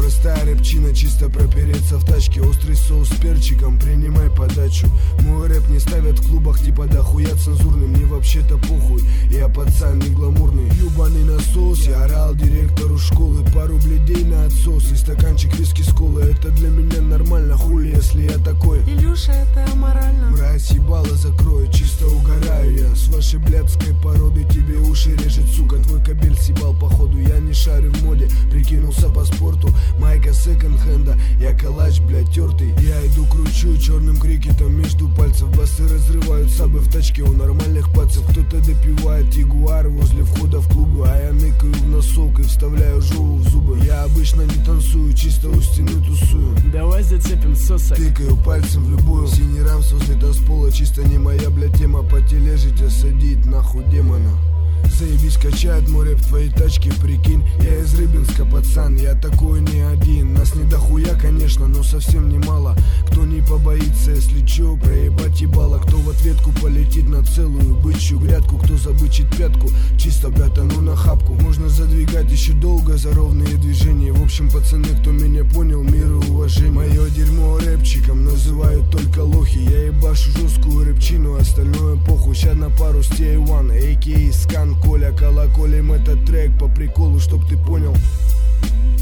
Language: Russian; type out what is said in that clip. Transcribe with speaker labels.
Speaker 1: простая рэпчина, чисто пропереться в тачке. Острый соус с перчиком, принимай подачу. Мой рэп не ставят в клубах, типа дохуя цензурный. Мне вообще-то похуй, я пацан не гламурный. Ёбаный насос, я орал директору школы. Пару бледей на отсос и стаканчик виски с колы. Это для меня нормально, хули, если я такой.
Speaker 2: Илюша, это аморально.
Speaker 1: Мразь, ебало закрою, чисто угораю я. С вашей блядской породы тебе уши режет, сука. Твой кабель съебал походу, я не шарю в моде. Прикинулся по спорту, майка секонд-хенда. Я калач, блядь, тертый. Я иду кручу черным крикетом между пальцев. Басы разрывают сабы в тачке у нормальных пацев. Кто-то допивает ягуар возле входа в клубы, а я ныкаю в носок и вставляю жову в зубы. Я обычно не танцую, чисто у стены тусую.
Speaker 2: Давай зацепим сосок.
Speaker 1: Тыкаю пальцем в любую. Синий рамс возле с пола, чисто не моя, блядь, тема. По тележите садить нахуй демона. Заебись, качает мой рэп в твоей тачке, прикинь. Я из Рыбинска, пацан, я такой не один. Нас не дохуя, конечно, но совсем немало. Кто не побоится, если чё, проебать ебало. Кто в ответку полетит на целую бычью грядку. Кто забычит пятку, чисто братану на хапку. Можно задвигать еще долго за ровные движения. В общем, пацаны, кто меня понял, мир и уважение. Мое дерьмо рэпчиком называют только лохи. Я ебашу жесткую рэпчину, остальное похуй. Ща на пару с T1, а.k.a. Скан Коля, колоколем этот трек по приколу, чтоб ты понял.